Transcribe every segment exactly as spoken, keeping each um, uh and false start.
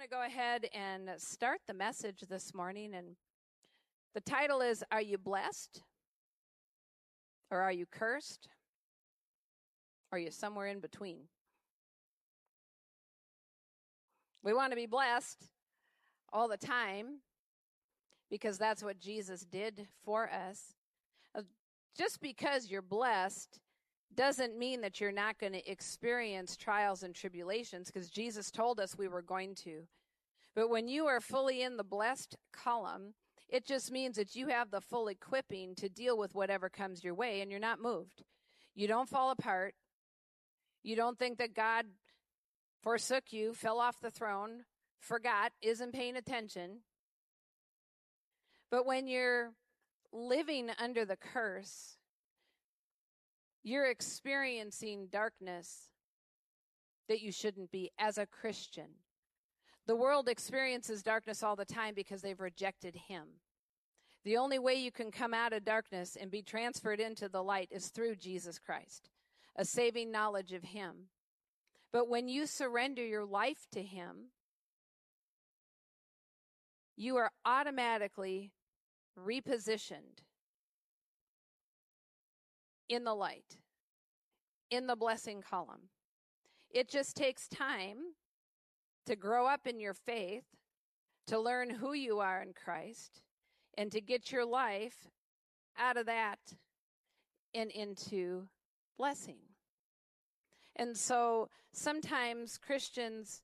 to go ahead and start the message this morning, and the title is, Are You Blessed? Or are you cursed? Or are you somewhere in between? We want to be blessed all the time because that's what Jesus did for us. Just because you're blessed doesn't mean that you're not going to experience trials and tribulations, because Jesus told us we were going to. But when you are fully in the blessed column, it just means that you have the full equipping to deal with whatever comes your way, and you're not moved. You don't fall apart. You don't think that God forsook you, fell off the throne, forgot, isn't paying attention. But when you're living under the curse, you're experiencing darkness that you shouldn't be as a Christian. The world experiences darkness all the time because they've rejected him. The only way you can come out of darkness and be transferred into the light is through Jesus Christ, a saving knowledge of him. But when you surrender your life to him, you are automatically repositioned in the light, in the blessing column. It just takes time to grow up in your faith, to learn who you are in Christ, and to get your life out of that and into blessing. And so sometimes Christians,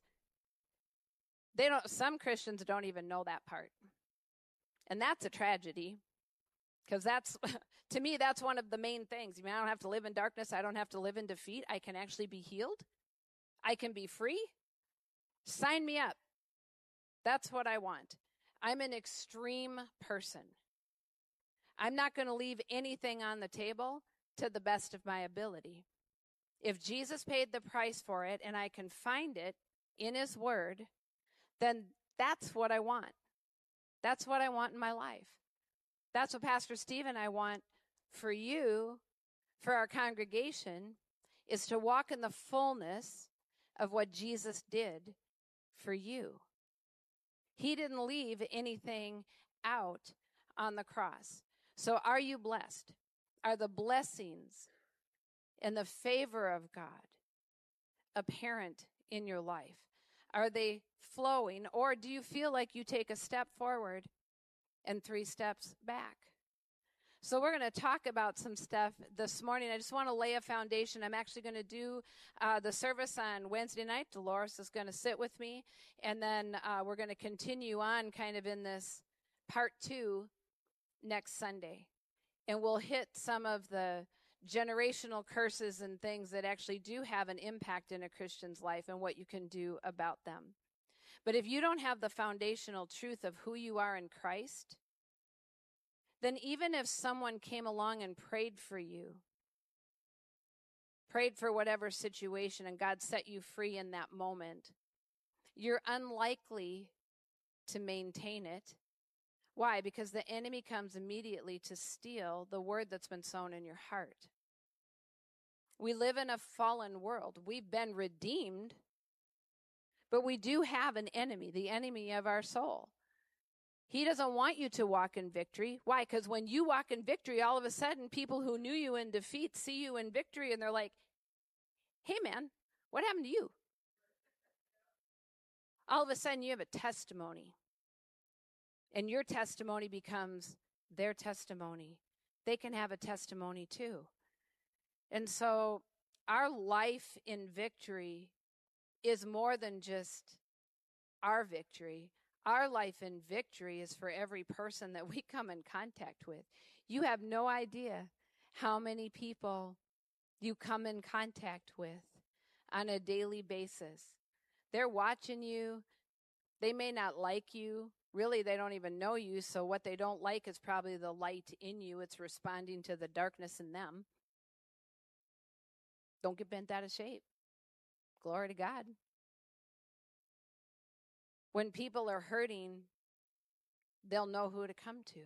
they don't, some Christians don't even know that part. And that's a tragedy, because that's, to me, that's one of the main things. I mean, I don't have to live in darkness. I don't have to live in defeat. I can actually be healed. I can be free. Sign me up. That's what I want. I'm an extreme person. I'm not going to leave anything on the table to the best of my ability. If Jesus paid the price for it and I can find it in his word, then that's what I want. That's what I want in my life. That's what Pastor Steve and I want for you, for our congregation, is to walk in the fullness of what Jesus did for you. He didn't leave anything out on the cross. So are you blessed? Are the blessings and the favor of God apparent in your life? Are they flowing, or do you feel like you take a step forward and three steps back? So we're going to talk about some stuff this morning. I just want to lay a foundation. I'm actually going to do uh, the service on Wednesday night. Dolores is going to sit with me, and then uh, we're going to continue on kind of in this part two next Sunday. And we'll hit some of the generational curses and things that actually do have an impact in a Christian's life and what you can do about them. But if you don't have the foundational truth of who you are in Christ, then even if someone came along and prayed for you, prayed for whatever situation, and God set you free in that moment, you're unlikely to maintain it. Why? Because the enemy comes immediately to steal the word that's been sown in your heart. We live in a fallen world. We've been redeemed, but we do have an enemy, the enemy of our soul. He doesn't want you to walk in victory. Why? Because when you walk in victory, all of a sudden, people who knew you in defeat see you in victory, and they're like, hey, man, what happened to you? All of a sudden, you have a testimony, and your testimony becomes their testimony. They can have a testimony too. And so our life in victory is more than just our victory. Our life in victory is for every person that we come in contact with. You have no idea how many people you come in contact with on a daily basis. They're watching you. They may not like you. Really, they don't even know you. So what they don't like is probably the light in you. It's responding to the darkness in them. Don't get bent out of shape. Glory to God. When people are hurting, they'll know who to come to.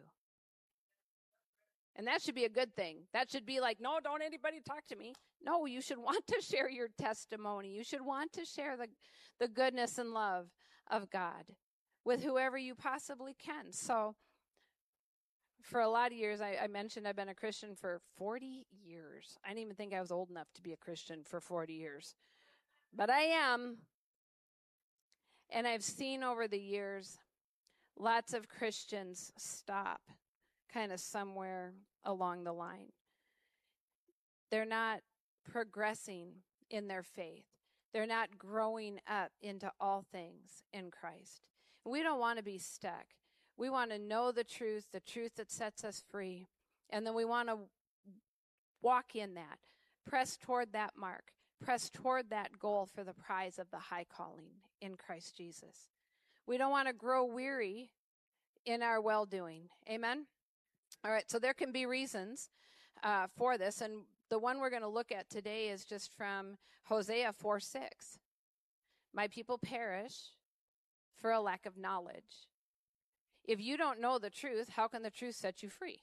And that should be a good thing. That should be like, no, don't anybody talk to me. No, you should want to share your testimony. You should want to share the, the goodness and love of God with whoever you possibly can. So for a lot of years, I, I mentioned I've been a Christian for forty years. I didn't even think I was old enough to be a Christian for forty years. But I am. And I've seen over the years lots of Christians stop kind of somewhere along the line. They're not progressing in their faith. They're not growing up into all things in Christ. We don't want to be stuck. We want to know the truth, the truth that sets us free. And then we want to walk in that, press toward that mark, press toward that goal for the prize of the high calling in Christ Jesus. We don't want to grow weary in our well-doing. Amen? All right, so there can be reasons uh, for this, and the one we're going to look at today is just from Hosea four six. My people perish for a lack of knowledge. If you don't know the truth, how can the truth set you free?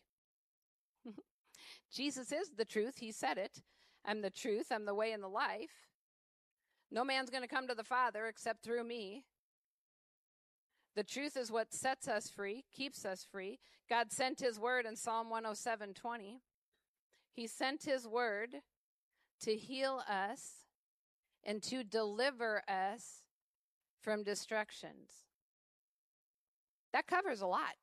Jesus is the truth. He said it. I'm the truth. I'm the way and the life. No man's going to come to the Father except through me. The truth is what sets us free, keeps us free. God sent his word in Psalm one oh seven twenty. He sent his word to heal us and to deliver us from destructions. That covers a lot.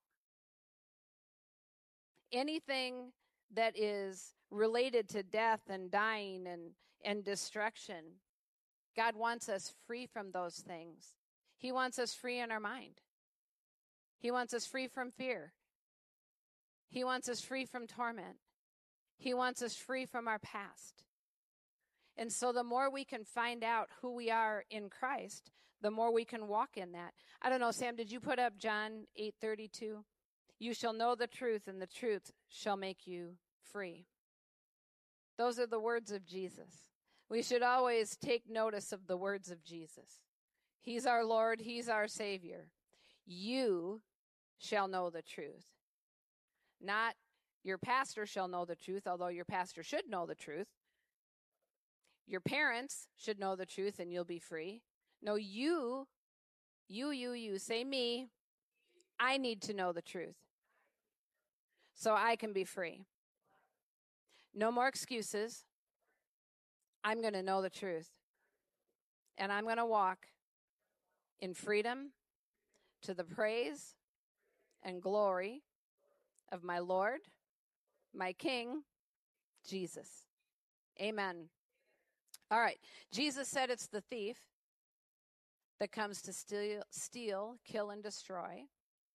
Anything that is related to death and dying and, and destruction, God wants us free from those things. He wants us free in our mind. He wants us free from fear. He wants us free from torment. He wants us free from our past. And so the more we can find out who we are in Christ, the more we can walk in that. I don't know, Sam, did you put up John eight thirty-two? You shall know the truth, and the truth shall make you free. Those are the words of Jesus. We should always take notice of the words of Jesus. He's our Lord. He's our Savior. You shall know the truth. Not your pastor shall know the truth, although your pastor should know the truth. Your parents should know the truth and you'll be free. No, you, you, you, you, say me, I need to know the truth so I can be free. No more excuses. I'm going to know the truth. And I'm going to walk in freedom to the praise and glory of my Lord, my King, Jesus. Amen. All right. Jesus said it's the thief that comes to steal, steal, kill, and destroy.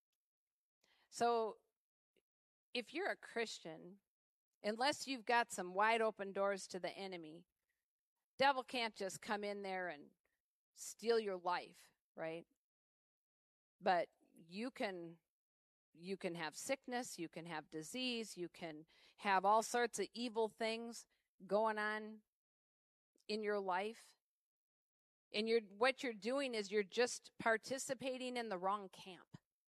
So if you're a Christian, unless you've got some wide open doors to the enemy, devil can't just come in there and steal your life, right? But you can you can have sickness, you can have disease, you can have all sorts of evil things going on in your life. And you're what you're doing is you're just participating in the wrong camp.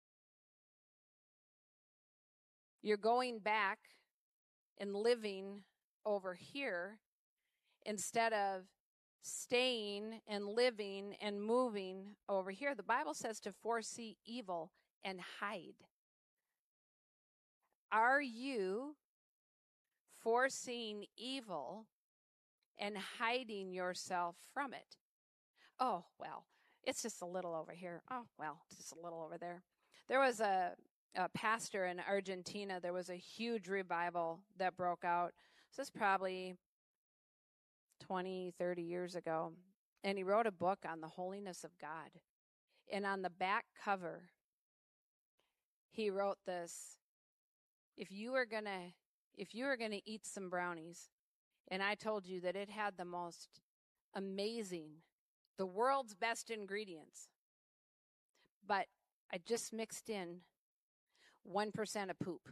You're going back and living over here instead of staying and living and moving over here. The Bible says to foresee evil and hide. Are you foreseeing evil and hiding yourself from it? Oh, well, it's just a little over here. Oh, well, it's just a little over there. There was a, a pastor in Argentina. There was a huge revival that broke out. This is probably twenty, thirty years ago. And he wrote a book on the holiness of God. And on the back cover, he wrote this: if you were going to if you were going to eat some brownies, and I told you that it had the most amazing, the world's best ingredients, but I just mixed in one percent of poop.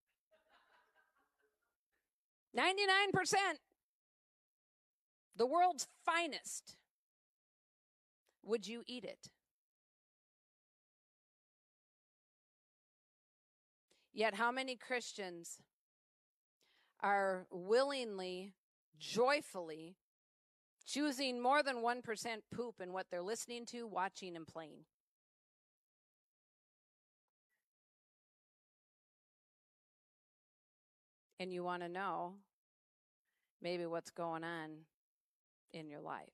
ninety-nine percent. The world's finest. Would you eat it? Yet how many Christians are willingly, joyfully choosing more than one percent poop in what they're listening to, watching, and playing? and you want to know maybe what's going on in your life.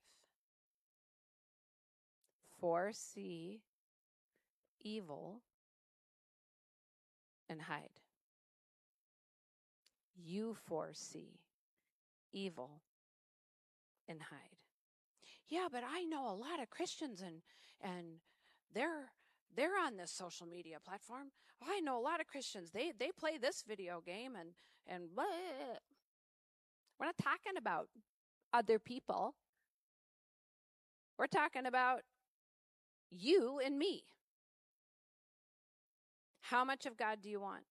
Foresee evil and hide. You foresee evil and hide. Yeah, but I know a lot of Christians and and they're they're on this social media platform. I know a lot of Christians. They they play this video game and and blah. We're not talking about other people. We're talking about you and me. How much of God do you want?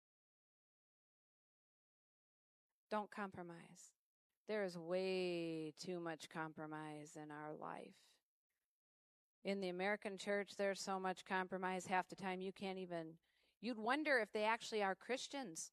Don't compromise. There is way too much compromise in our life. In the American church, there's so much compromise. Half the time you can't even, you'd wonder if they actually are Christians.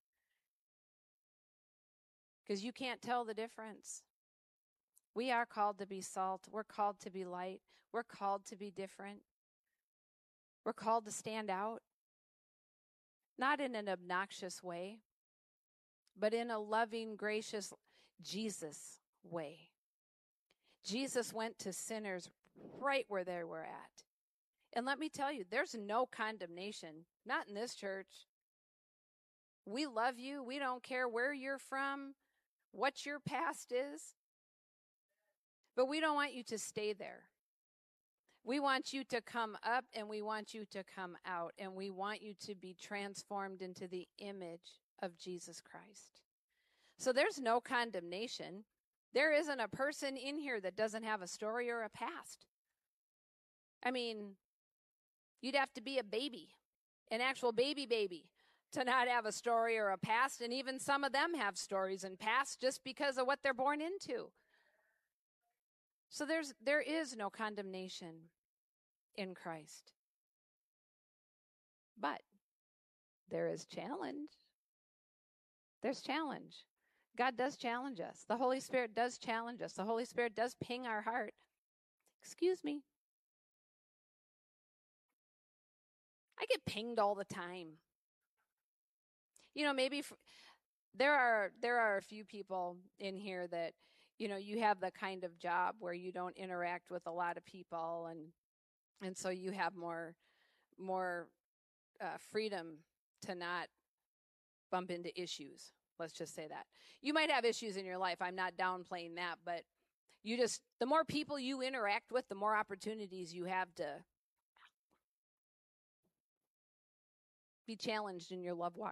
Because you can't tell the difference. We are called to be salt. We're called to be light. We're called to be different. We're called to stand out. Not in an obnoxious way, but in a loving, gracious, Jesus way. Jesus went to sinners right where they were at. And let me tell you, there's no condemnation, not in this church. We love you. We don't care where you're from, what your past is. But we don't want you to stay there. We want you to come up and we want you to come out. And we want you to be transformed into the image of Jesus Christ. So there's no condemnation. There isn't a person in here that doesn't have a story or a past. I mean, you'd have to be a baby, an actual baby baby, to not have a story or a past. And even some of them have stories and pasts just because of what they're born into. So there's there is no condemnation in Christ. But there is challenge. There's challenge. God does challenge us. The Holy Spirit does challenge us. The Holy Spirit does ping our heart. Excuse me. I get pinged all the time. You know, maybe f- there are there are a few people in here that, you know, you have the kind of job where you don't interact with a lot of people, and and so you have more more uh, freedom to not bump into issues. Let's just say that. You might have issues in your life. I'm not downplaying that, but you just, the more people you interact with, the more opportunities you have to be challenged in your love walk.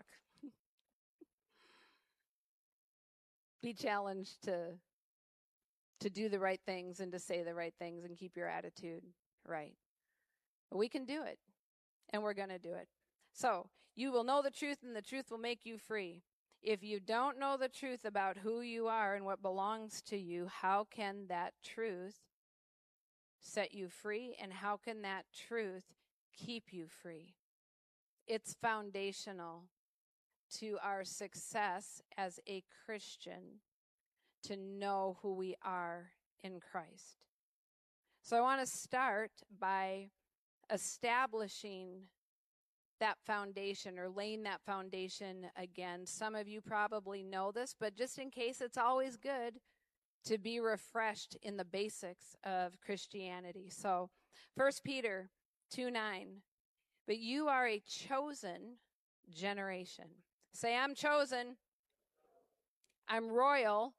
Be challenged to to do the right things and to say the right things and keep your attitude right. But we can do it, and we're going to do it. So, you will know the truth, and the truth will make you free. If you don't know the truth about who you are and what belongs to you, how can that truth set you free, and how can that truth keep you free? It's foundational to our success as a Christian to know who we are in Christ. So I want to start by establishing that foundation, or laying that foundation again. Some of you probably know this, but just in case, it's always good to be refreshed in the basics of Christianity. So First Peter two nine, but you are a chosen generation. Say, I'm chosen. I'm royal.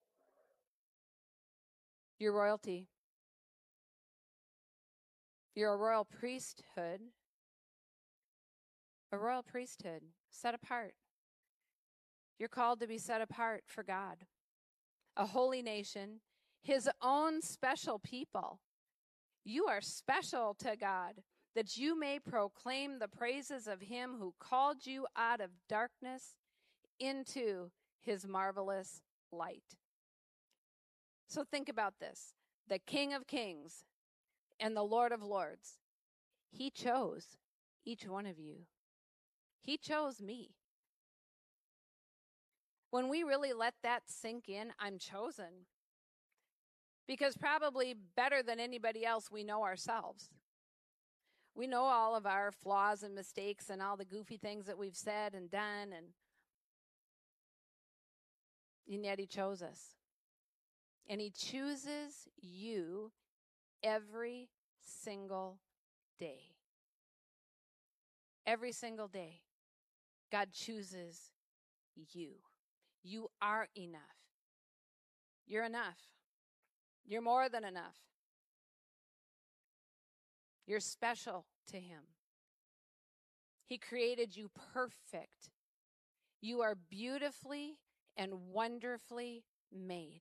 You're royalty. You're a royal priesthood. A royal priesthood, set apart. You're called to be set apart for God. A holy nation, his own special people. You are special to God, that you may proclaim the praises of him who called you out of darkness into his marvelous light. So think about this. The King of Kings and the Lord of Lords, he chose each one of you. He chose me. When we really let that sink in, I'm chosen. Because probably better than anybody else, we know ourselves. We know all of our flaws and mistakes and all the goofy things that we've said and done. And And yet he chose us. And he chooses you every single day. Every single day. God chooses you. You are enough. You're enough. You're more than enough. You're special to him. He created you perfect. You are beautifully and wonderfully made.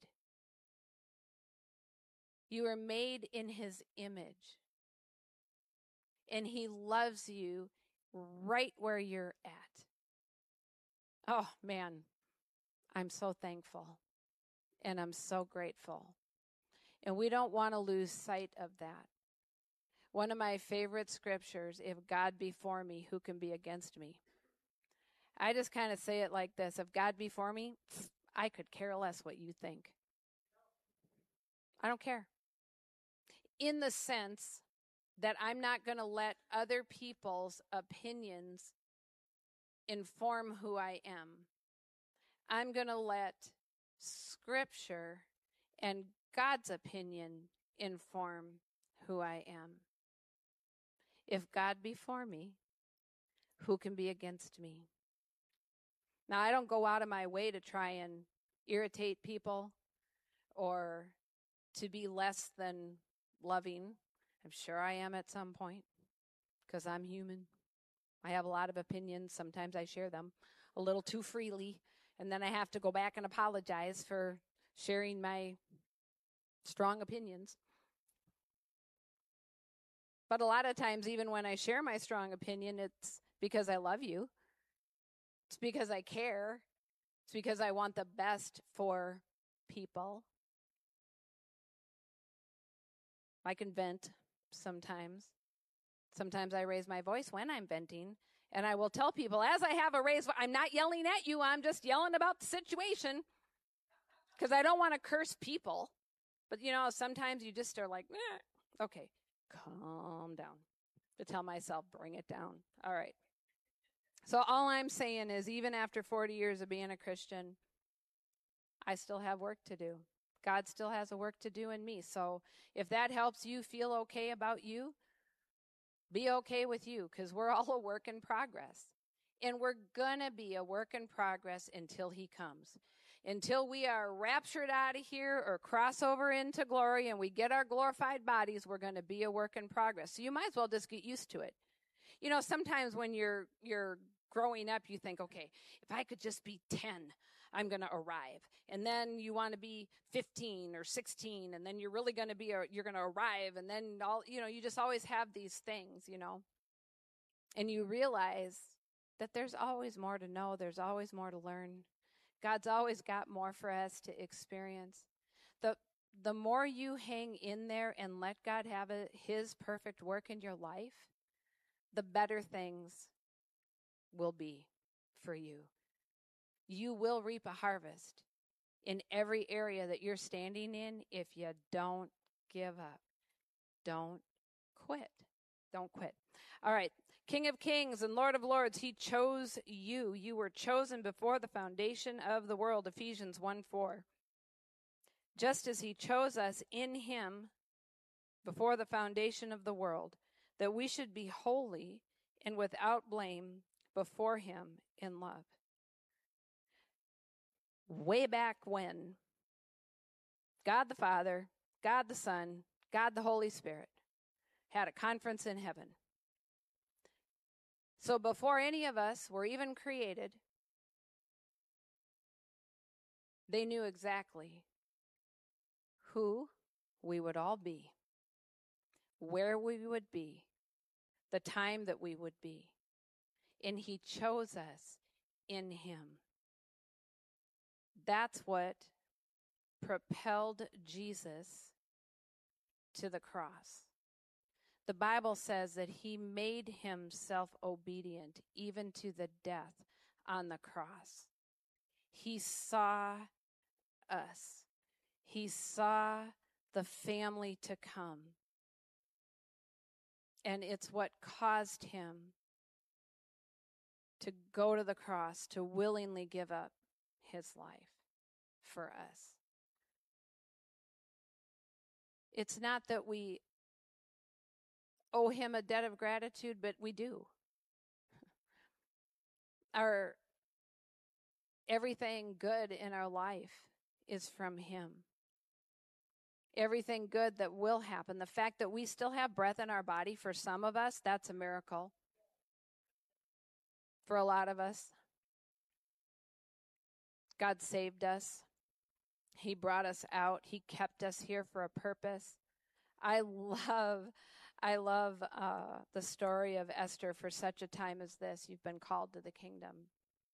You are made in his image. And he loves you right where you're at. Oh, man, I'm so thankful. And I'm so grateful. And we don't want to lose sight of that. One of my favorite scriptures, if God be for me, who can be against me? I just kind of say it like this. If God be for me, I could care less what you think. I don't care. In the sense that I'm not going to let other people's opinions inform who I am. I'm going to let Scripture and God's opinion inform who I am. If God be for me, who can be against me? Now, I don't go out of my way to try and irritate people or to be less than loving. I'm sure I am at some point because I'm human. I have a lot of opinions. Sometimes I share them a little too freely, and then I have to go back and apologize for sharing my strong opinions. But a lot of times, even when I share my strong opinion, it's because I love you. It's because I care. It's because I want the best for people. I can vent sometimes. Sometimes I raise my voice when I'm venting. And I will tell people, as I have a raised voice, I'm not yelling at you. I'm just yelling about the situation. Because I don't want to curse people. But, you know, sometimes you just are like, eh, okay, calm down. To tell myself, bring it down. All right. So all I'm saying is, even after forty years of being a Christian, I still have work to do. God still has a work to do in me. So if that helps you feel okay about you, be okay with you, because we're all a work in progress. And we're going to be a work in progress until he comes. Until we are raptured out of here or cross over into glory and we get our glorified bodies, we're going to be a work in progress. So you might as well just get used to it. You know, sometimes when you're you're growing up, you think, okay, if I could just be ten, I'm going to arrive. And then you want to be fifteen or sixteen, and then you're really going to be, a, you're going to arrive. And then all, you know, you just always have these things, you know, and you realize that there's always more to know. There's always more to learn. God's always got more for us to experience. The, the more you hang in there and let God have a, his perfect work in your life, the better things will be for you. You will reap a harvest in every area that you're standing in if you don't give up. Don't quit. Don't quit. All right. King of Kings and Lord of Lords, he chose you. You were chosen before the foundation of the world, Ephesians one four. Just as he chose us in him before the foundation of the world, that we should be holy and without blame before him in love. Way back when, God the Father, God the Son, God the Holy Spirit had a conference in heaven. So before any of us were even created, they knew exactly who we would all be, where we would be, the time that we would be. And he chose us in him. That's what propelled Jesus to the cross. The Bible says that he made himself obedient even to the death on the cross. He saw us. He saw the family to come. And it's what caused him to go to the cross, to willingly give up his life for us. It's not that we owe him a debt of gratitude, but we do. Our everything good in our life is from him. Everything good that will happen, the fact that we still have breath in our body, for some of us, that's a miracle. For a lot of us, God saved us. He brought us out. He kept us here for a purpose. I love, I love uh, the story of Esther. For such a time as this, you've been called to the kingdom.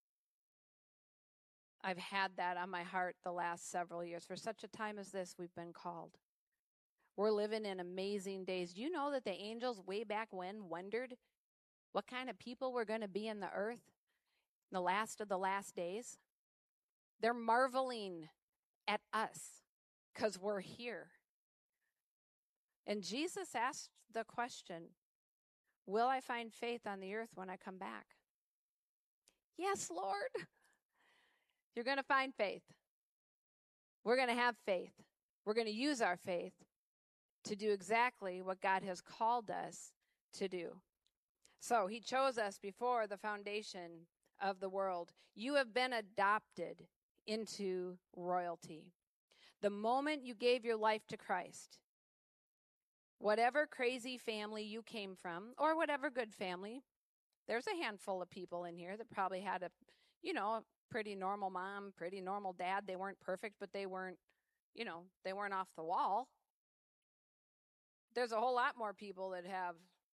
I've had that on my heart the last several years. For such a time as this, we've been called. We're living in amazing days. Do you know that the angels way back when wondered what kind of people were going to be in the earth in the last of the last days? They're marveling at us because we're here. And Jesus asked the question, will I find faith on the earth when I come back? Yes, Lord. You're going to find faith. We're going to have faith. We're going to use our faith to do exactly what God has called us to do. So he chose us before the foundation of the world. You have been adopted into royalty. The moment you gave your life to Christ, whatever crazy family you came from, or whatever good family, there's a handful of people in here that probably had a, you know, a pretty normal mom, pretty normal dad. They weren't perfect, but they weren't, you know, they weren't off the wall. There's a whole lot more people that have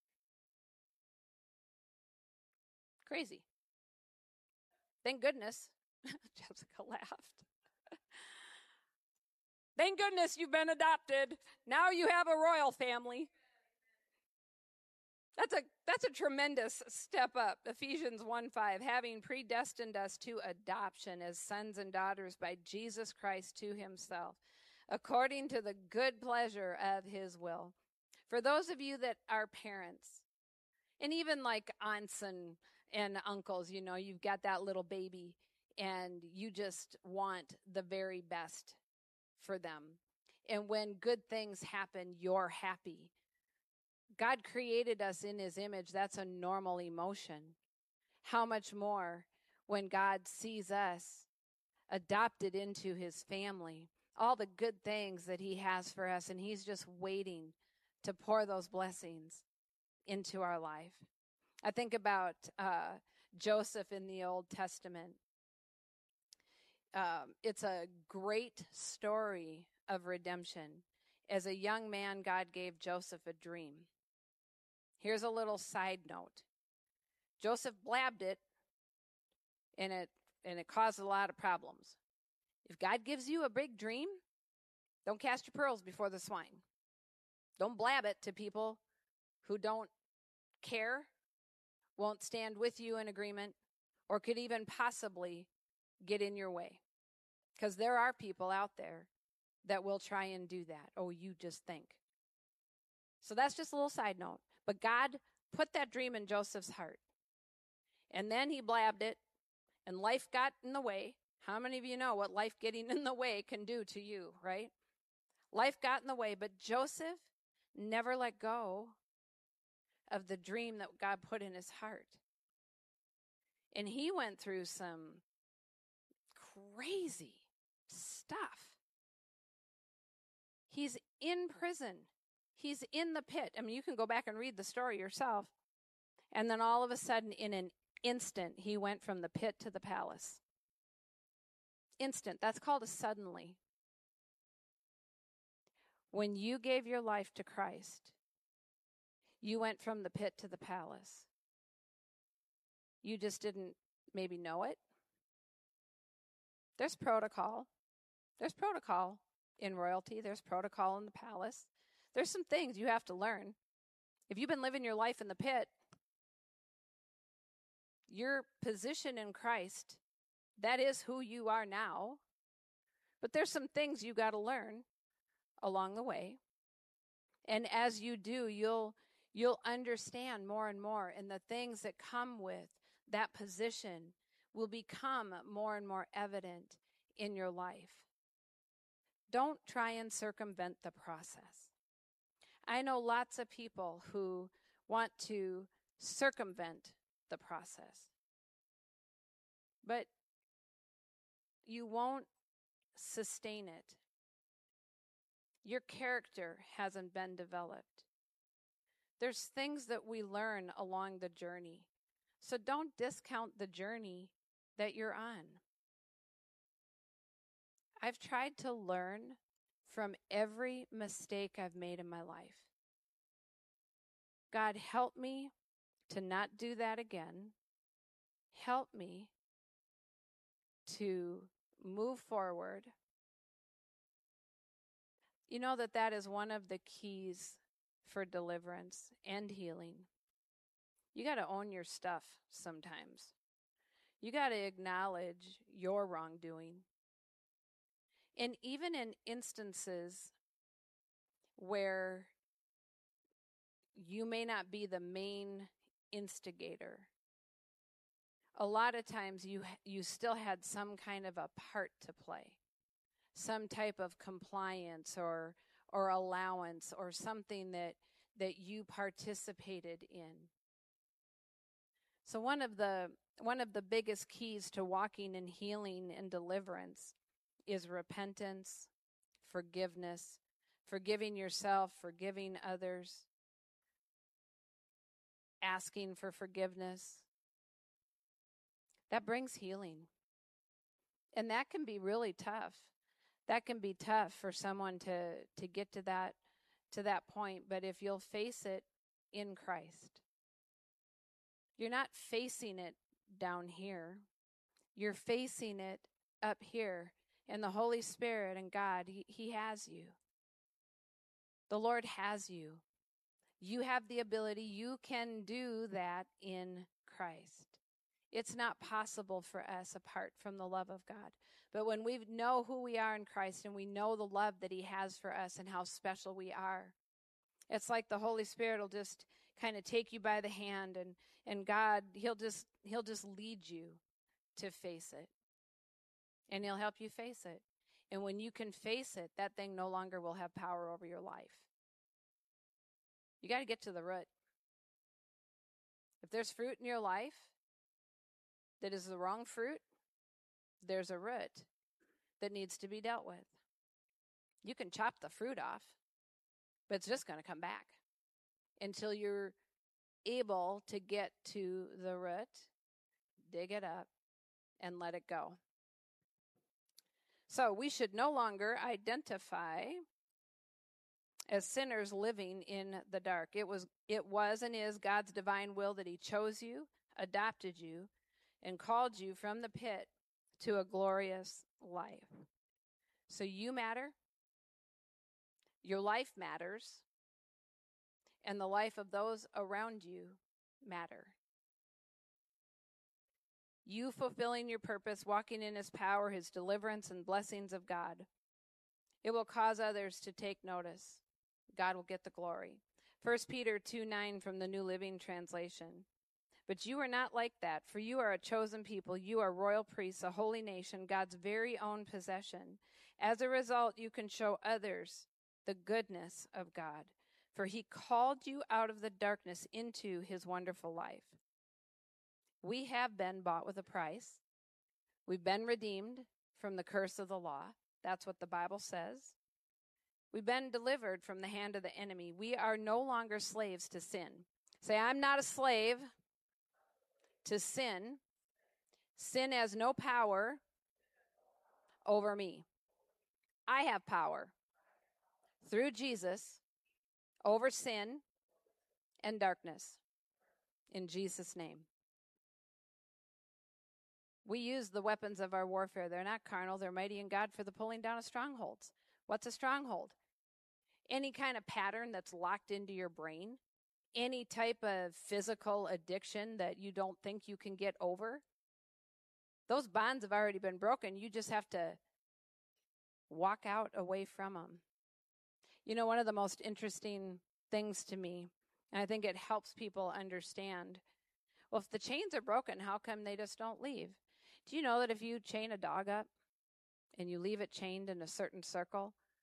crazy. Thank goodness. Jessica laughed. Thank goodness you've been adopted. Now you have a royal family. That's a that's a tremendous step up. Ephesians one five, having predestined us to adoption as sons and daughters by Jesus Christ to himself, according to the good pleasure of his will. For those of you that are parents, and even like aunts and, and uncles, you know, you've got that little baby and you just want the very best for them. And when good things happen, you're happy. God created us in his image. That's a normal emotion. How much more when God sees us adopted into his family, all the good things that he has for us, and he's just waiting to pour those blessings into our life. I think about uh, Joseph in the Old Testament. Um, it's a great story of redemption. As a young man, God gave Joseph a dream. Here's a little side note. Joseph blabbed it, and it and it caused a lot of problems. If God gives you a big dream, don't cast your pearls before the swine. Don't blab it to people who don't care, won't stand with you in agreement, or could even possibly get in your way. Because there are people out there that will try and do that. Oh, you just think. So that's just a little side note. But God put that dream in Joseph's heart. And then he blabbed it, and life got in the way. How many of you know what life getting in the way can do to you, right? Life got in the way, but Joseph never let go of the dream that God put in his heart. And he went through some crazy stuff. He's in prison. He's in the pit. I mean, you can go back and read the story yourself. And then all of a sudden, in an instant, he went from the pit to the palace. Instant. That's called a suddenly. When you gave your life to Christ, you went from the pit to the palace. You just didn't maybe know it. There's protocol. There's protocol in royalty. There's protocol in the palace. There's some things you have to learn. If you've been living your life in the pit, your position in Christ, that is who you are now. But there's some things you got to learn along the way. And as you do, you'll you'll understand more and more, and the things that come with that position will become more and more evident in your life. Don't try and circumvent the process. I know lots of people who want to circumvent the process, but you won't sustain it. Your character hasn't been developed. There's things that we learn along the journey. So don't discount the journey that you're on. I've tried to learn from every mistake I've made in my life. God, help me to not do that again. Help me to move forward. You know that that is one of the keys for deliverance and healing. You got to own your stuff sometimes. You got to acknowledge your wrongdoing. And even in instances where you may not be the main instigator, a lot of times you you still had some kind of a part to play, some type of compliance or or allowance or something that that you participated in. So one of the one of the biggest keys to walking in healing and deliverance is repentance, forgiveness, forgiving yourself, forgiving others, asking for forgiveness. That brings healing. And that can be really tough. That can be tough for someone to, to get to that to that point, but if you'll face it in Christ. You're not facing it down here. You're facing it up here. And the Holy Spirit and God, he, he has you. The Lord has you. You have the ability. You can do that in Christ. It's not possible for us apart from the love of God. But when we know who we are in Christ and we know the love that he has for us and how special we are, it's like the Holy Spirit will just kind of take you by the hand and, and God, he'll just he'll just lead you to face it. And he'll help you face it. And when you can face it, that thing no longer will have power over your life. You got to get to the root. If there's fruit in your life that is the wrong fruit, there's a root that needs to be dealt with. You can chop the fruit off, but it's just going to come back until you're able to get to the root, dig it up, and let it go. So we should no longer identify as sinners living in the dark. It was, it was and is God's divine will that he chose you, adopted you, and called you from the pit to a glorious life. So you matter. Your life matters. And the life of those around you matter. You fulfilling your purpose, walking in his power, his deliverance, and blessings of God. It will cause others to take notice. God will get the glory. First Peter two nine from the New Living Translation. But you are not like that, for you are a chosen people. You are royal priests, a holy nation, God's very own possession. As a result, you can show others the goodness of God, for he called you out of the darkness into his wonderful life. We have been bought with a price. We've been redeemed from the curse of the law. That's what the Bible says. We've been delivered from the hand of the enemy. We are no longer slaves to sin. Say, I'm not a slave to sin. Sin has no power over me. I have power through Jesus over sin and darkness. In Jesus' name. We use the weapons of our warfare. They're not carnal. They're mighty in God for the pulling down of strongholds. What's a stronghold? Any kind of pattern that's locked into your brain. Any type of physical addiction that you don't think you can get over. Those bonds have already been broken. You just have to walk out away from them. You know, one of the most interesting things to me, and I think it helps people understand, well, if the chains are broken, how come they just don't leave? Do you know that if you chain a dog up and you leave it chained in a certain circle,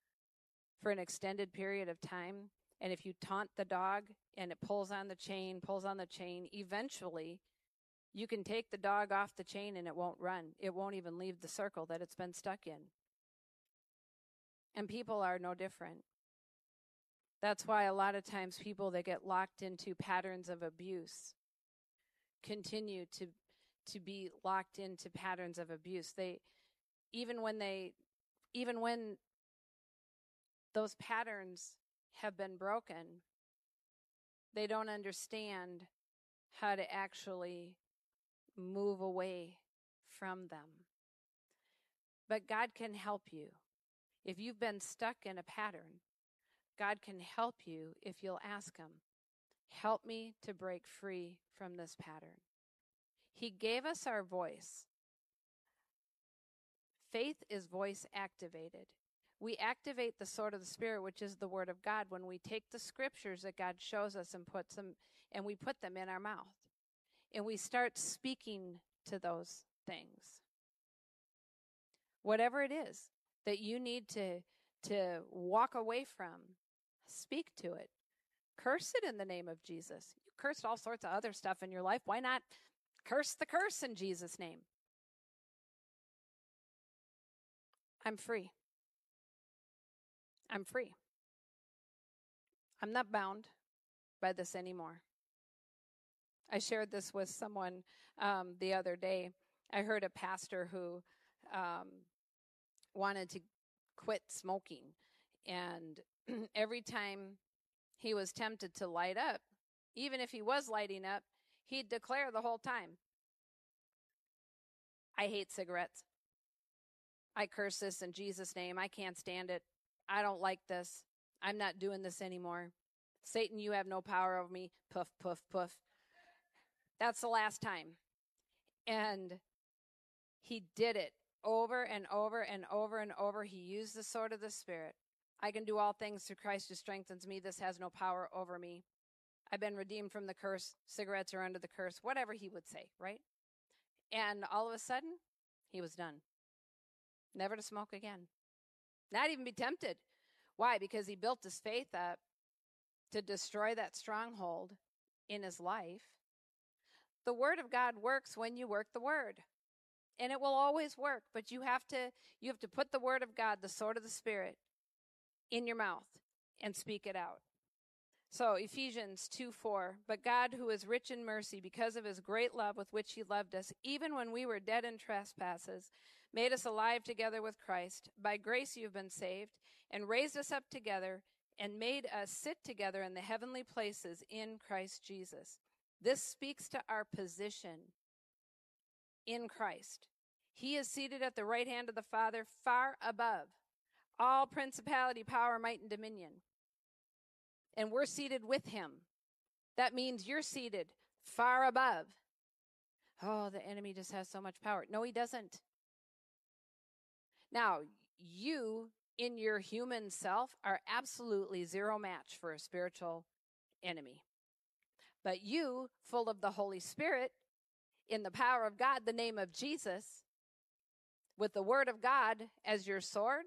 for an extended period of time, and if you taunt the dog and it pulls on the chain, pulls on the chain, eventually you can take the dog off the chain and it won't run. It won't even leave the circle that it's been stuck in. And people are no different. That's why a lot of times people that get locked into patterns of abuse continue to to be locked into patterns of abuse. They even when they even when those patterns have been broken, they don't understand how to actually move away from them. But God can help you. If you've been stuck in a pattern, God can help you if you'll ask him, help me to break free from this pattern. He gave us our voice. Faith is voice activated. We activate the sword of the Spirit, which is the word of God, when we take the scriptures that God shows us and puts them, and we put them in our mouth. And we start speaking to those things. Whatever it is that you need to, to walk away from, speak to it. Curse it in the name of Jesus. You cursed all sorts of other stuff in your life. Why not curse the curse in Jesus' name? I'm free. I'm free. I'm not bound by this anymore. I shared this with someone um, the other day. I heard a pastor who um, wanted to quit smoking. And every time he was tempted to light up, even if he was lighting up, he'd declare the whole time, I hate cigarettes. I curse this in Jesus' name. I can't stand it. I don't like this. I'm not doing this anymore. Satan, you have no power over me. Puff, puff, puff. That's the last time. And he did it over and over and over and over. He used the sword of the Spirit. I can do all things through Christ who strengthens me. This has no power over me. I've been redeemed from the curse. Cigarettes are under the curse. Whatever he would say, right? And all of a sudden, he was done. Never to smoke again. Not even be tempted. Why? Because he built his faith up to destroy that stronghold in his life. The word of God works when you work the word. And it will always work, but you have to you have to put the word of God, the sword of the Spirit, in your mouth and speak it out. So Ephesians two four, but God, who is rich in mercy, because of his great love with which he loved us, even when we were dead in trespasses, made us alive together with Christ. By grace you've been saved, and raised us up together, and made us sit together in the heavenly places in Christ Jesus. This speaks to our position in Christ. He is seated at the right hand of the Father, far above all principality, power, might, and dominion. And we're seated with him. That means you're seated far above. Oh, the enemy just has so much power. No, he doesn't. Now, you in your human self are absolutely zero match for a spiritual enemy. But you, full of the Holy Spirit, in the power of God, the name of Jesus, with the word of God as your sword,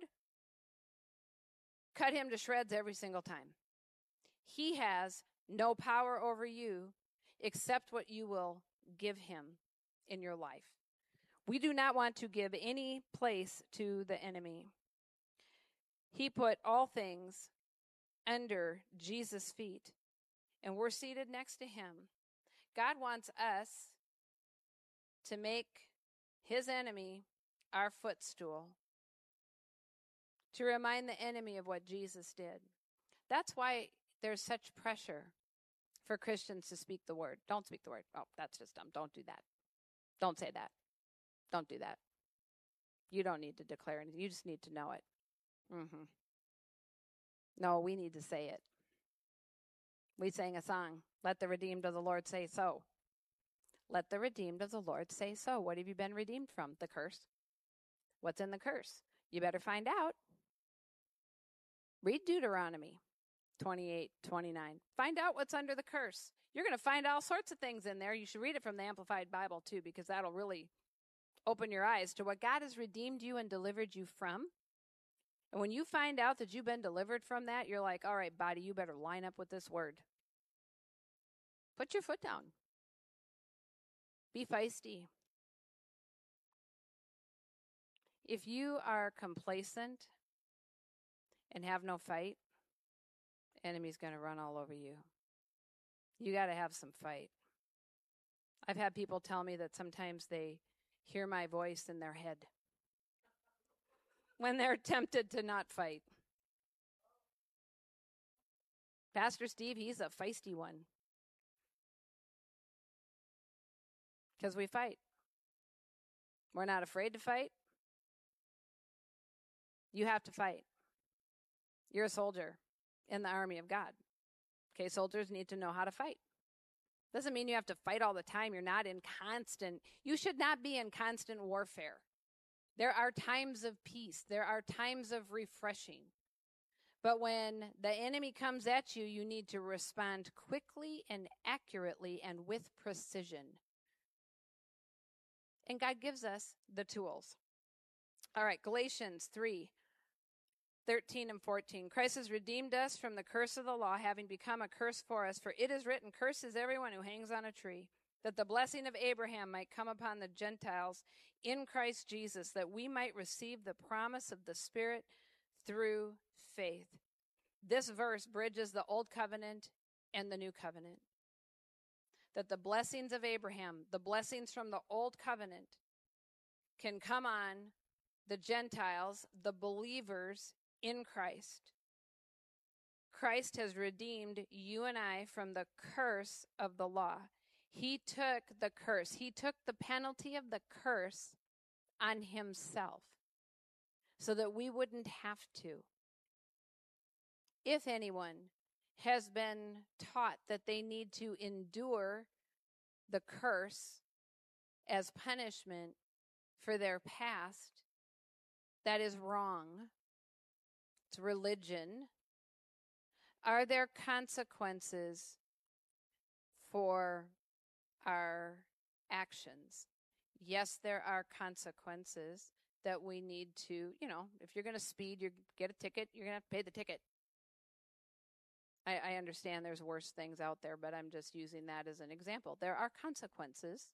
cut him to shreds every single time. He has no power over you except what you will give him in your life. We do not want to give any place to the enemy. He put all things under Jesus' feet, and we're seated next to him. God wants us to make his enemy our footstool, to remind the enemy of what Jesus did. That's why there's such pressure for Christians to speak the word. Don't speak the word. Oh, that's just dumb. Don't do that. Don't say that. Don't do that. You don't need to declare anything. You just need to know it. Mm-hmm. No, we need to say it. We sang a song, let the redeemed of the Lord say so. Let the redeemed of the Lord say so. What have you been redeemed from? The curse. What's in the curse? You better find out. Read Deuteronomy twenty-eight, twenty-nine. Find out what's under the curse. You're going to find all sorts of things in there. You should read it from the Amplified Bible too, because that'll really open your eyes to what God has redeemed you and delivered you from. And when you find out that you've been delivered from that, you're like, all right, body, you better line up with this word. Put your foot down. Be feisty. If you are complacent and have no fight, enemy's going to run all over you. You got to have some fight. I've had people tell me that sometimes they hear my voice in their head when they're tempted to not fight. Pastor Steve, he's a feisty one. Because we fight. We're not afraid to fight. You have to fight. You're a soldier in the army of God. Okay, soldiers need to know how to fight. Doesn't mean you have to fight all the time. You're not in constant, you should not be in constant warfare. There are times of peace. There are times of refreshing. But when the enemy comes at you, you need to respond quickly and accurately and with precision. And God gives us the tools. All right, Galatians three, thirteen and fourteen. Christ has redeemed us from the curse of the law, having become a curse for us. For it is written, cursed is everyone who hangs on a tree, that the blessing of Abraham might come upon the Gentiles in Christ Jesus, that we might receive the promise of the Spirit through faith. This verse bridges the Old Covenant and the New Covenant. That the blessings of Abraham, the blessings from the Old Covenant, can come on the Gentiles, the believers in Christ. Christ has redeemed you and I from the curse of the law. He took the curse. He took the penalty of the curse on himself so that we wouldn't have to. If anyone has been taught that they need to endure the curse as punishment for their past, that is wrong. It's religion. Are there consequences for our actions? Yes, there are consequences that we need to, you know, if you're going to speed, you get a ticket, you're going to have to pay the ticket. I, I understand there's worse things out there, but I'm just using that as an example. There are consequences.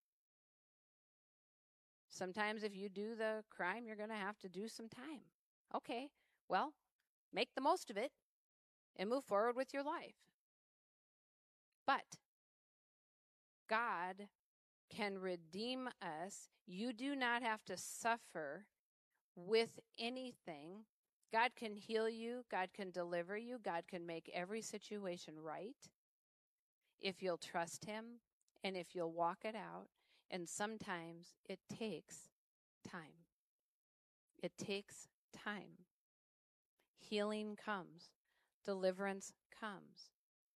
Sometimes if you do the crime, you're going to have to do some time. Okay, well, make the most of it and move forward with your life. But God can redeem us. You do not have to suffer with anything. God can heal you. God can deliver you. God can make every situation right if you'll trust him and if you'll walk it out. And sometimes it takes time. It takes time. Healing comes. Deliverance comes.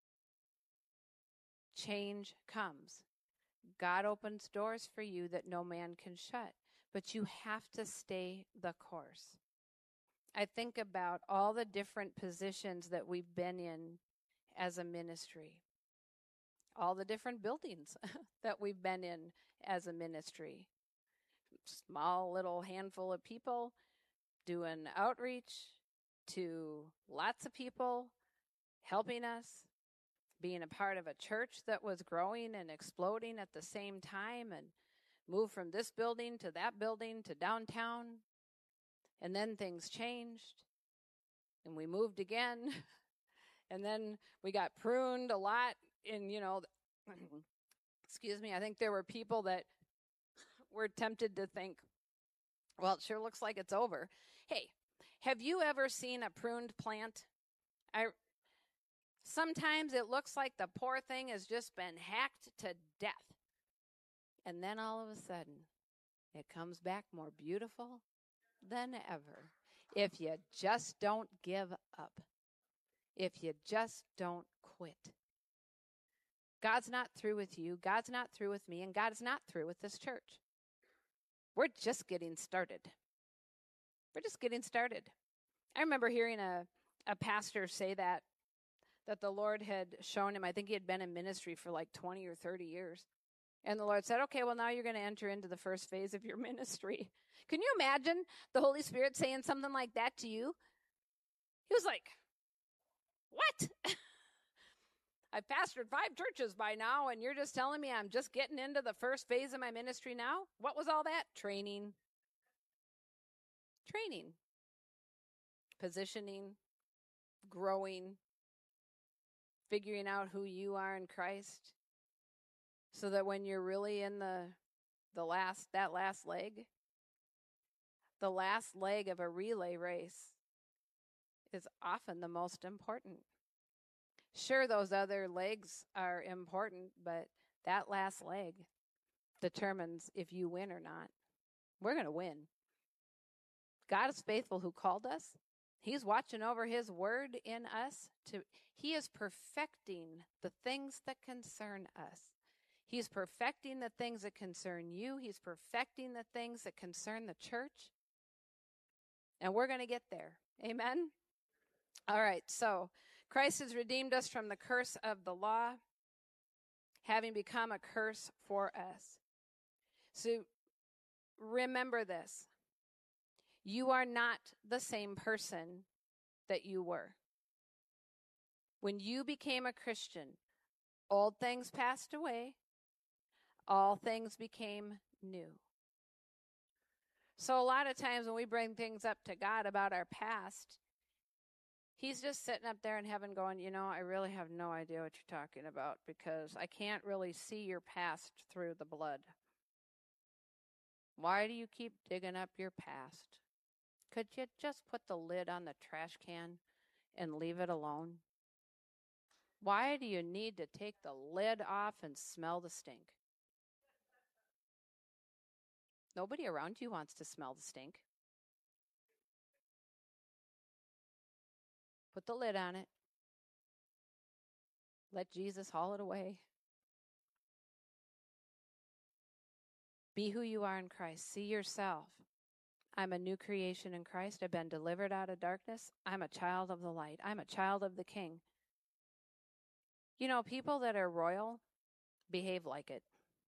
Change comes. God opens doors for you that no man can shut, but you have to stay the course. I think about all the different positions that we've been in as a ministry, all the different buildings that we've been in as a ministry. Small little handful of people doing outreach to lots of people, helping us, being a part of a church that was growing and exploding at the same time, and moved from this building to that building to downtown. And then things changed, and we moved again, and then we got pruned a lot in, you know, excuse me, I think there were people that were tempted to think, well, it sure looks like it's over. Hey, have you ever seen a pruned plant? I Sometimes it looks like the poor thing has just been hacked to death. And then all of a sudden, it comes back more beautiful than ever. If you just don't give up. If you just don't quit. God's not through with you. God's not through with me. And God is not through with this church. We're just getting started. We're just getting started. I remember hearing a, a pastor say that, that the Lord had shown him. I think he had been in ministry for like twenty or thirty years. And the Lord said, okay, well, now you're going to enter into the first phase of your ministry. Can you imagine the Holy Spirit saying something like that to you? He was like, what? I've pastored five churches by now, and you're just telling me I'm just getting into the first phase of my ministry now? What was all that? Training. Training. Positioning. Growing. Figuring out who you are in Christ. So that when you're really in the the last that last leg, the last leg of a relay race is often the most important. Sure, those other legs are important, but that last leg determines if you win or not. We're going to win. God is faithful who called us. He's watching over his word in us. To He is perfecting the things that concern us. He's perfecting the things that concern you. He's perfecting the things that concern the church. And we're going to get there. Amen? All right, so Christ has redeemed us from the curse of the law, having become a curse for us. So remember this. You are not the same person that you were. When you became a Christian, old things passed away, all things became new. So a lot of times when we bring things up to God about our past, he's just sitting up there in heaven going, you know, I really have no idea what you're talking about because I can't really see your past through the blood. Why do you keep digging up your past? Could you just put the lid on the trash can and leave it alone? Why do you need to take the lid off and smell the stink? Nobody around you wants to smell the stink. Put the lid on it. Let Jesus haul it away. Be who you are in Christ. See yourself. I'm a new creation in Christ. I've been delivered out of darkness. I'm a child of the light. I'm a child of the King. You know, people that are royal behave like it.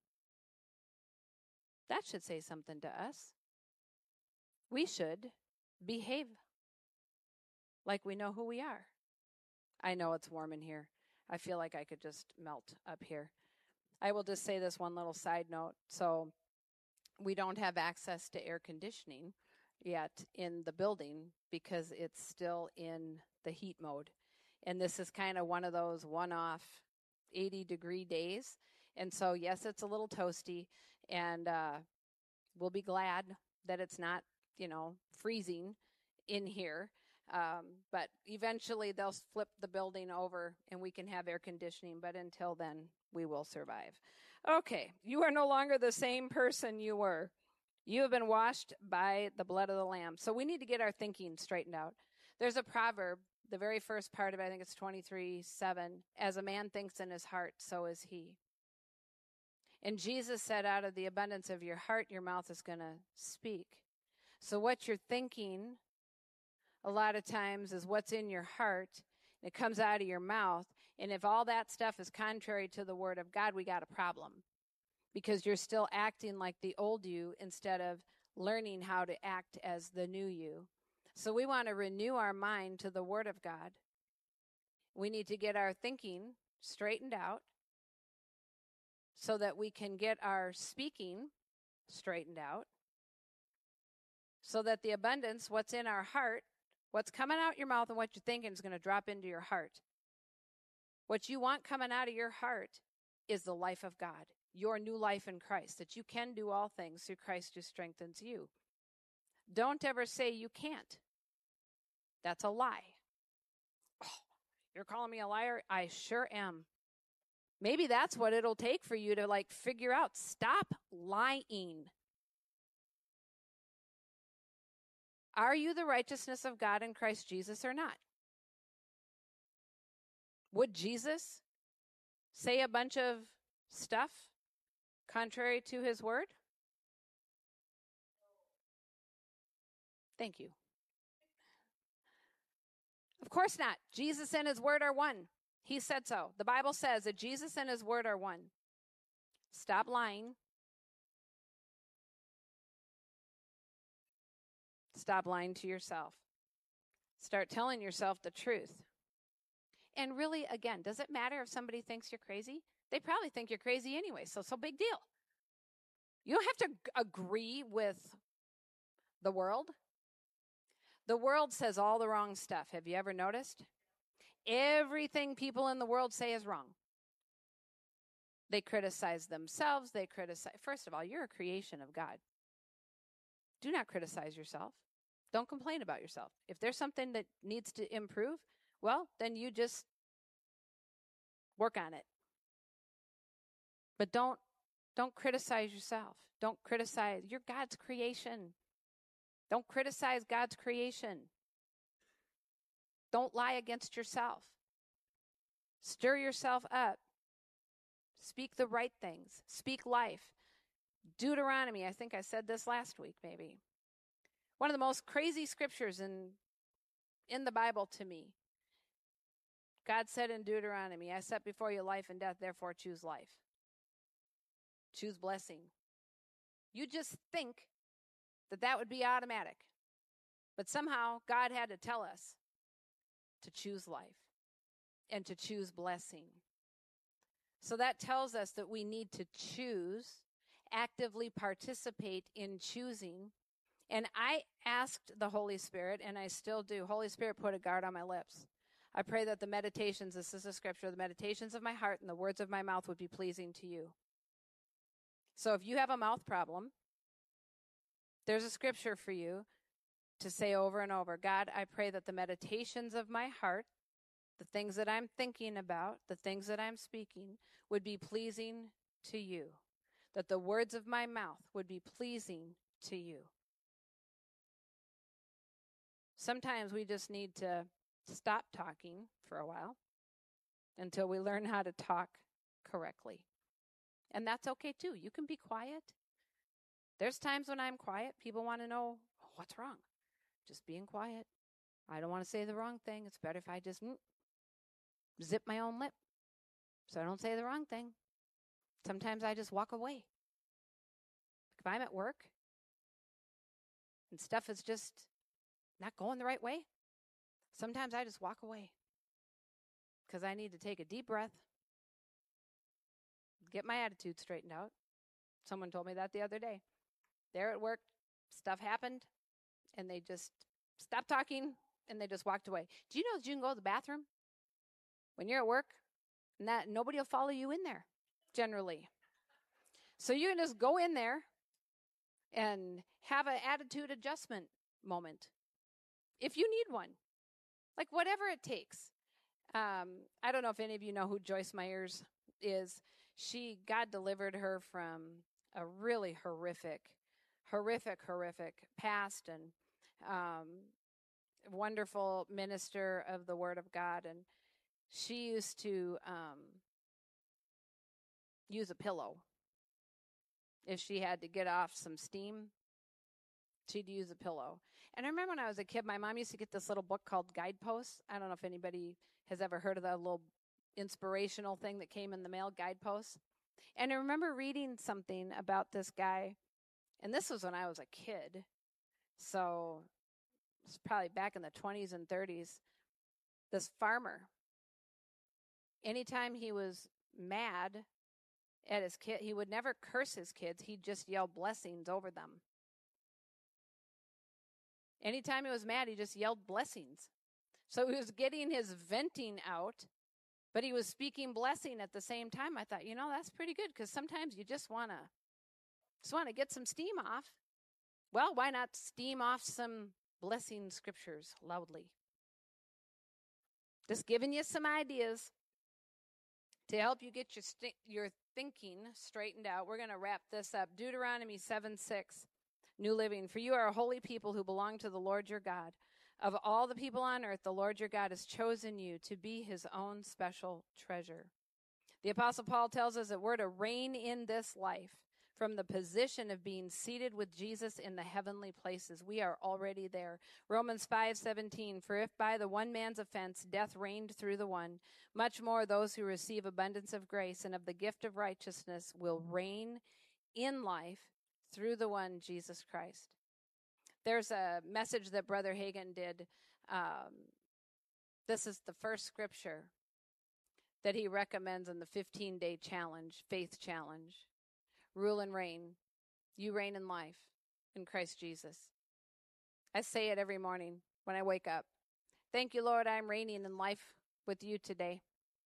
That should say something to us. We should behave like we know who we are. I know it's warm in here. I feel like I could just melt up here. I will just say this one little side note. So we don't have access to air conditioning yet in the building because it's still in the heat mode. And this is kind of one of those one-off eighty degree days. And so, yes, it's a little toasty, and uh, we'll be glad that it's not, you know, freezing in here. Um, but eventually they'll flip the building over and we can have air conditioning. But until then, we will survive. Okay, you are no longer the same person you were. You have been washed by the blood of the Lamb. So we need to get our thinking straightened out. There's a proverb, the very first part of it, I think it's twenty-three seven. As a man thinks in his heart, so is he. And Jesus said, out of the abundance of your heart, your mouth is going to speak. So what you're thinking a lot of times is what's in your heart. It comes out of your mouth. And if all that stuff is contrary to the word of God, we got a problem. Because you're still acting like the old you instead of learning how to act as the new you. So we want to renew our mind to the word of God. We need to get our thinking straightened out so that we can get our speaking straightened out. So that the abundance, what's in our heart, what's coming out your mouth and what you're thinking is going to drop into your heart. What you want coming out of your heart is the life of God, your new life in Christ, that you can do all things through Christ who strengthens you. Don't ever say you can't. That's a lie. Oh, you're calling me a liar? I sure am. Maybe that's what it'll take for you to like figure out. Stop lying. Are you the righteousness of God in Christ Jesus or not? Would Jesus say a bunch of stuff contrary to his word? Thank you. Of course not. Jesus and his word are one. He said so. The Bible says that Jesus and his word are one. Stop lying. Stop lying to yourself. Start telling yourself the truth. And really, again, does it matter if somebody thinks you're crazy? They probably think you're crazy anyway, so it's no big deal. You don't have to g- agree with the world. The world says all the wrong stuff. Have you ever noticed? Everything people in the world say is wrong. They criticize themselves. They criticize. First of all, you're a creation of God. Do not criticize yourself. Don't complain about yourself. If there's something that needs to improve, well, then you just work on it. But don't don't criticize yourself. Don't criticize. You're God's creation. Don't criticize God's creation. Don't lie against yourself. Stir yourself up. Speak the right things. Speak life. Deuteronomy, I think I said this last week maybe. One of the most crazy scriptures in in the Bible to me. God said in Deuteronomy, I set before you life and death, therefore choose life. Choose blessing. You just think that that would be automatic. But somehow God had to tell us to choose life and to choose blessing. So that tells us that we need to choose, actively participate in choosing. And I asked the Holy Spirit, and I still do, Holy Spirit, put a guard on my lips. I pray that the meditations, this is a scripture, the meditations of my heart and the words of my mouth would be pleasing to you. So if you have a mouth problem, there's a scripture for you to say over and over. God, I pray that the meditations of my heart, the things that I'm thinking about, the things that I'm speaking, would be pleasing to you. That the words of my mouth would be pleasing to you. Sometimes we just need to stop talking for a while until we learn how to talk correctly. And that's okay too. You can be quiet. There's times when I'm quiet. People want to know, oh, what's wrong? Just being quiet. I don't want to say the wrong thing. It's better if I just mm, zip my own lip so I don't say the wrong thing. Sometimes I just walk away. If I'm at work and stuff is just not going the right way, sometimes I just walk away because I need to take a deep breath, get my attitude straightened out. Someone told me that the other day. They're at work, stuff happened, and they just stopped talking, and they just walked away. Do you know that you can go to the bathroom when you're at work, and that nobody will follow you in there, generally. So you can just go in there and have an attitude adjustment moment, if you need one, like whatever it takes. Um, I don't know if any of you know who Joyce Myers is. She, God delivered her from a really horrific, horrific, horrific past, and um, wonderful minister of the Word of God. And she used to um, use a pillow. If she had to get off some steam, she'd use a pillow. And I remember when I was a kid, my mom used to get this little book called Guideposts. I don't know if anybody has ever heard of that little inspirational thing that came in the mail, Guideposts. And I remember reading something about this guy, and this was when I was a kid, so it's probably back in the twenties and thirties. This farmer, anytime he was mad at his kid, he would never curse his kids. He'd just yell blessings over them. Anytime he was mad, he just yelled blessings. So he was getting his venting out, but he was speaking blessing at the same time. I thought, you know, that's pretty good, because sometimes you just want to just want to get some steam off. Well, why not steam off some blessing scriptures loudly? Just giving you some ideas to help you get your st- your thinking straightened out. We're going to wrap this up. Deuteronomy seven six, New Living. For you are a holy people who belong to the Lord your God. Of all the people on earth, the Lord your God has chosen you to be his own special treasure. The Apostle Paul tells us that we're to reign in this life from the position of being seated with Jesus in the heavenly places. We are already there. Romans five seventeen, for if by the one man's offense death reigned through the one, much more those who receive abundance of grace and of the gift of righteousness will reign in life through the one, Jesus Christ. There's a message that Brother Hagin did Um, this is the first scripture that he recommends in the fifteen-day challenge, faith challenge. Rule and reign. You reign in life in Christ Jesus. I say it every morning when I wake up. Thank you, Lord, I'm reigning in life with you today.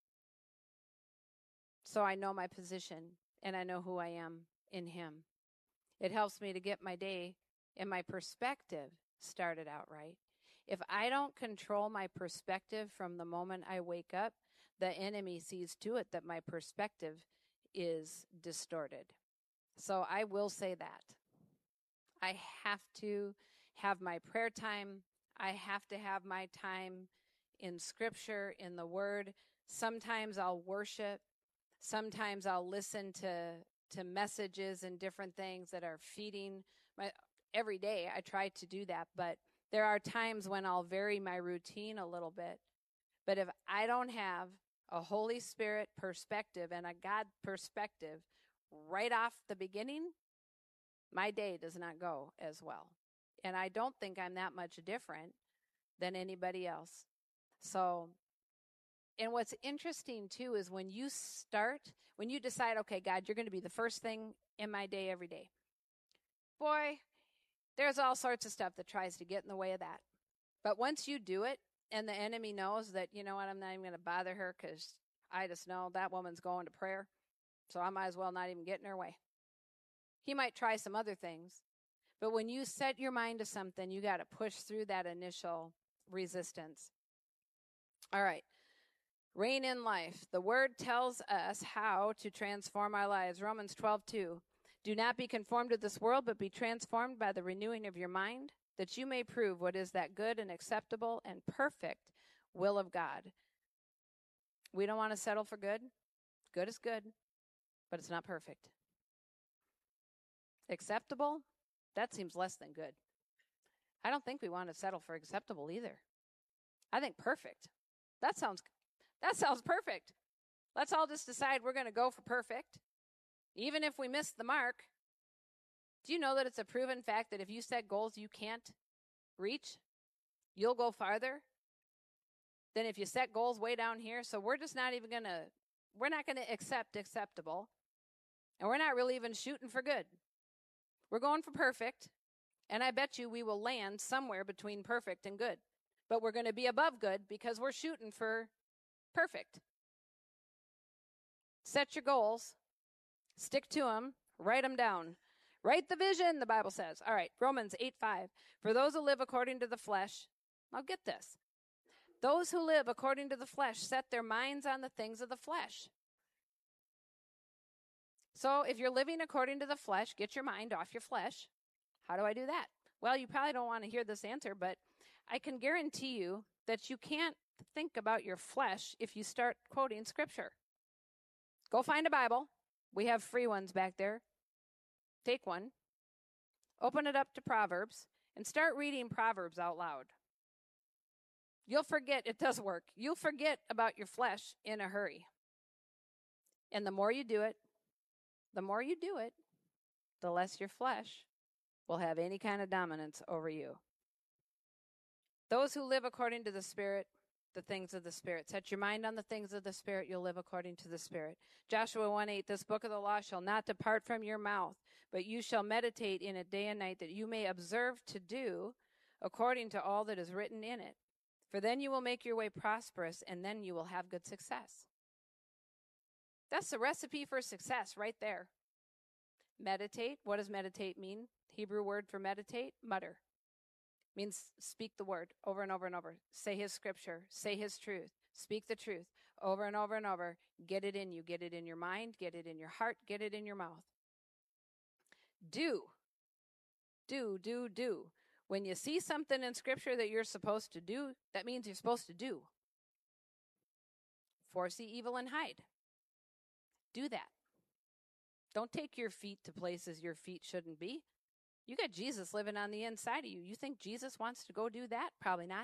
So I know my position and I know who I am in him. It helps me to get my day and my perspective started out right. If I don't control my perspective from the moment I wake up, the enemy sees to it that my perspective is distorted. So I will say that. I have to have my prayer time. I have to have my time in Scripture, in the Word. Sometimes I'll worship. Sometimes I'll listen to, to messages and different things that are feeding my, every day I try to do that, but there are times when I'll vary my routine a little bit. But if I don't have a Holy Spirit perspective and a God perspective right off the beginning, my day does not go as well. And I don't think I'm that much different than anybody else. So, and what's interesting too is when you start, when you decide, okay, God, you're going to be the first thing in my day every day. Boy, there's all sorts of stuff that tries to get in the way of that. But once you do it, and the enemy knows that, you know what, I'm not even going to bother her because I just know that woman's going to prayer, so I might as well not even get in her way. He might try some other things, but when you set your mind to something, you got to push through that initial resistance. All right. Reign in life. The word tells us how to transform our lives. Romans twelve two. Do not be conformed to this world, but be transformed by the renewing of your mind, that you may prove what is that good and acceptable and perfect will of God. We don't want to settle for good. Good is good, but it's not perfect. Acceptable? That seems less than good. I don't think we want to settle for acceptable either. I think perfect. That sounds that sounds perfect. Let's all just decide we're going to go for perfect. Even if we miss the mark. Do you know that it's a proven fact that if you set goals you can't reach, you'll go farther than if you set goals way down here? So we're just not even going to, we're not going to accept acceptable. And we're not really even shooting for good. We're going for perfect. And I bet you we will land somewhere between perfect and good. But we're going to be above good because we're shooting for perfect. Set your goals. Stick to them. Write them down. Write the vision, the Bible says. All right, Romans eight five. For those who live according to the flesh, now get this. Those who live according to the flesh set their minds on the things of the flesh. So if you're living according to the flesh, get your mind off your flesh. How do I do that? Well, you probably don't want to hear this answer, but I can guarantee you that you can't think about your flesh if you start quoting Scripture. Go find a Bible. We have free ones back there. Take one. Open it up to Proverbs and start reading Proverbs out loud. You'll forget, it does work. You'll forget about your flesh in a hurry. And the more you do it, the more you do it, the less your flesh will have any kind of dominance over you. Those who live according to the Spirit, the things of the Spirit. Set your mind on the things of the Spirit, you'll live according to the Spirit. Joshua one eight, this book of the law shall not depart from your mouth, but you shall meditate in it day and night, that you may observe to do according to all that is written in it. For then you will make your way prosperous, and then you will have good success. That's the recipe for success right there. Meditate. What does meditate mean? Hebrew word for meditate, mutter. Means speak the word over and over and over. Say his scripture. Say his truth. Speak the truth over and over and over. Get it in you. Get it in your mind. Get it in your heart. Get it in your mouth. Do. Do, do, do. When you see something in Scripture that you're supposed to do, that means you're supposed to do. Foresee evil and hide. Do that. Don't take your feet to places your feet shouldn't be. You got Jesus living on the inside of you. You think Jesus wants to go do that? Probably not.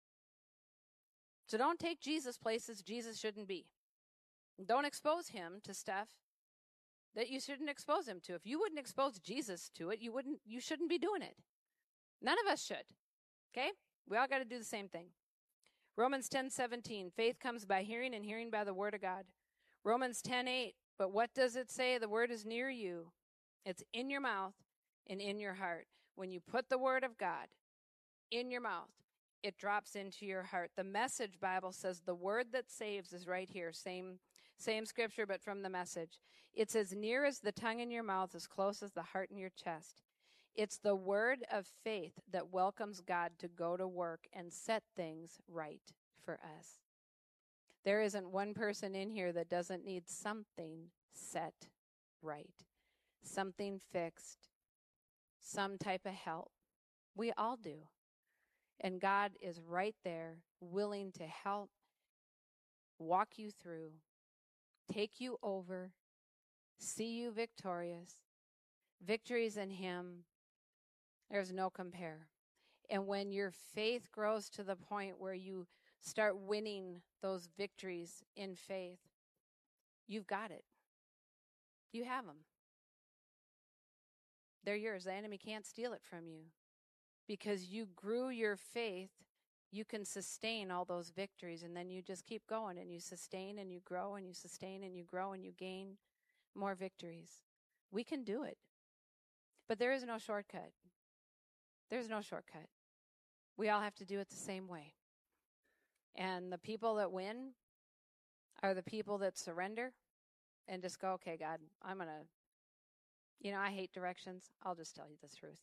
So don't take Jesus places Jesus shouldn't be. Don't expose him to stuff that you shouldn't expose him to. If you wouldn't expose Jesus to it, you wouldn't. You shouldn't be doing it. None of us should. Okay? We all got to do the same thing. Romans ten seventeen, faith comes by hearing, and hearing by the word of God. Romans ten eight, but what does it say? The word is near you. It's in your mouth and in your heart. When you put the word of God in your mouth, it drops into your heart. The Message Bible says the word that saves is right here. Same, same scripture, but from the Message. It's as near as the tongue in your mouth, as close as the heart in your chest. It's the word of faith that welcomes God to go to work and set things right for us. There isn't one person in here that doesn't need something set right, something fixed, some type of help. We all do. And God is right there, willing to help, walk you through, take you over, see you victorious. Victories in Him, there's no compare. And when your faith grows to the point where you start winning those victories in faith, you've got it. You have them. They're yours. The enemy can't steal it from you. Because you grew your faith, you can sustain all those victories, and then you just keep going, and you sustain, and you grow, and you sustain, and you grow, and you gain more victories. We can do it. But there is no shortcut. There's no shortcut. We all have to do it the same way. And the people that win are the people that surrender and just go, okay, God, I'm going to, you know, I hate directions. I'll just tell you the truth.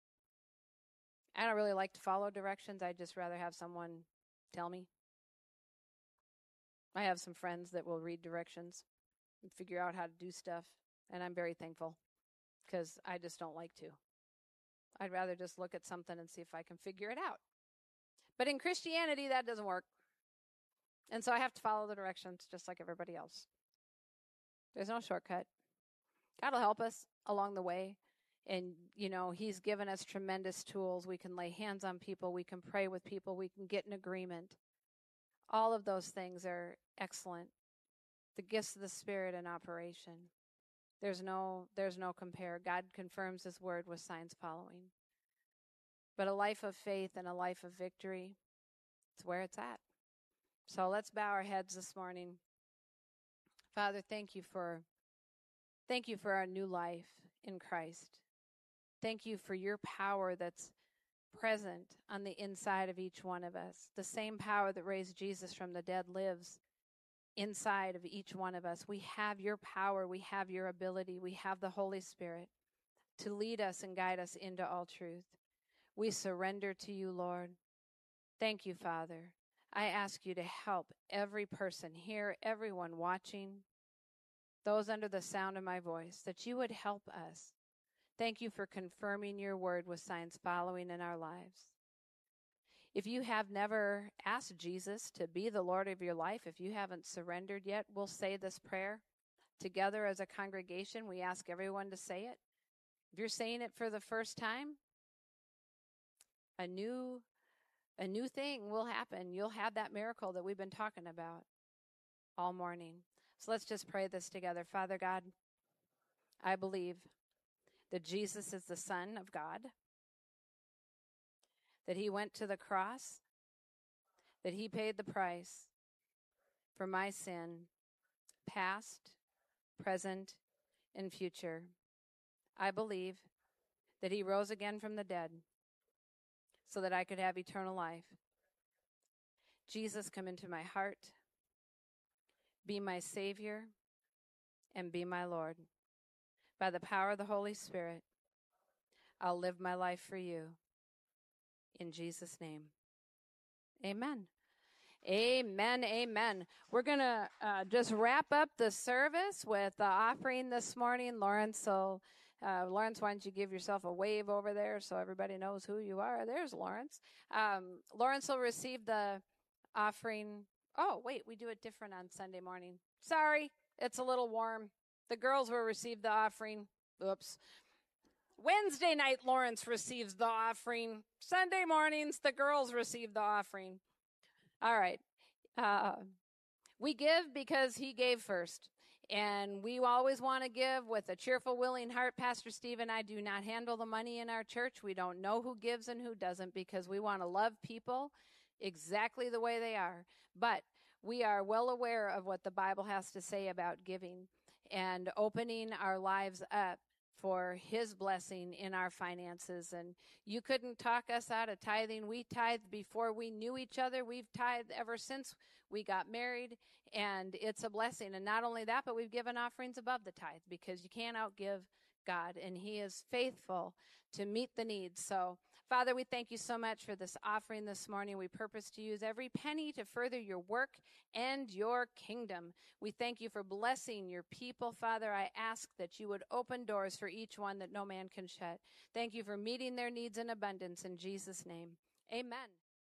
I don't really like to follow directions. I'd just rather have someone tell me. I have some friends that will read directions and figure out how to do stuff, and I'm very thankful because I just don't like to. I'd rather just look at something and see if I can figure it out. But in Christianity, that doesn't work. And so I have to follow the directions just like everybody else. There's no shortcut. God will help us along the way. And, you know, He's given us tremendous tools. We can lay hands on people. We can pray with people. We can get in agreement. All of those things are excellent. The gifts of the Spirit in operation. There's no, there's no compare. God confirms His word with signs following. But a life of faith and a life of victory, it's where it's at. So let's bow our heads this morning. Father, thank you for, thank you for our new life in Christ. Thank you for your power that's present on the inside of each one of us. The same power that raised Jesus from the dead lives inside of each one of us. We have your power. We have your ability. We have the Holy Spirit to lead us and guide us into all truth. We surrender to you, Lord. Thank you, Father. I ask you to help every person here, everyone watching, those under the sound of my voice, that you would help us. Thank you for confirming your word with signs following in our lives. If you have never asked Jesus to be the Lord of your life, if you haven't surrendered yet, we'll say this prayer together as a congregation. We ask everyone to say it. If you're saying it for the first time, a new, a new thing will happen. You'll have that miracle that we've been talking about all morning. So let's just pray this together. Father God, I believe that Jesus is the Son of God, that He went to the cross, that He paid the price for my sin, past, present, and future. I believe that He rose again from the dead so that I could have eternal life. Jesus, come into my heart, be my Savior, and be my Lord. By the power of the Holy Spirit, I'll live my life for you. In Jesus' name, amen. Amen, amen. We're going to uh, just wrap up the service with the offering this morning. Lawrence, so, uh, Lawrence, why don't you give yourself a wave over there so everybody knows who you are? There's Lawrence. Um, Lawrence will receive the offering. Oh, wait, we do it different on Sunday morning. Sorry, it's a little warm. The girls will receive the offering. Oops. Wednesday night, Lawrence receives the offering. Sunday mornings, the girls receive the offering. All right. Uh, we give because he gave first. And we always want to give with a cheerful, willing heart. Pastor Steve and I do not handle the money in our church. We don't know who gives and who doesn't because we want to love people exactly the way they are. But we are well aware of what the Bible has to say about giving and opening our lives up for his blessing in our finances. And you couldn't talk us out of tithing. We tithed before we knew each other. We've tithed ever since we got married, and it's a blessing. And not only that, but we've given offerings above the tithe because you can't outgive God, and he is faithful to meet the needs. So, Father, we thank you so much for this offering this morning. We purpose to use every penny to further your work and your kingdom. We thank you for blessing your people, Father. I ask that you would open doors for each one that no man can shut. Thank you for meeting their needs in abundance in Jesus' name. Amen.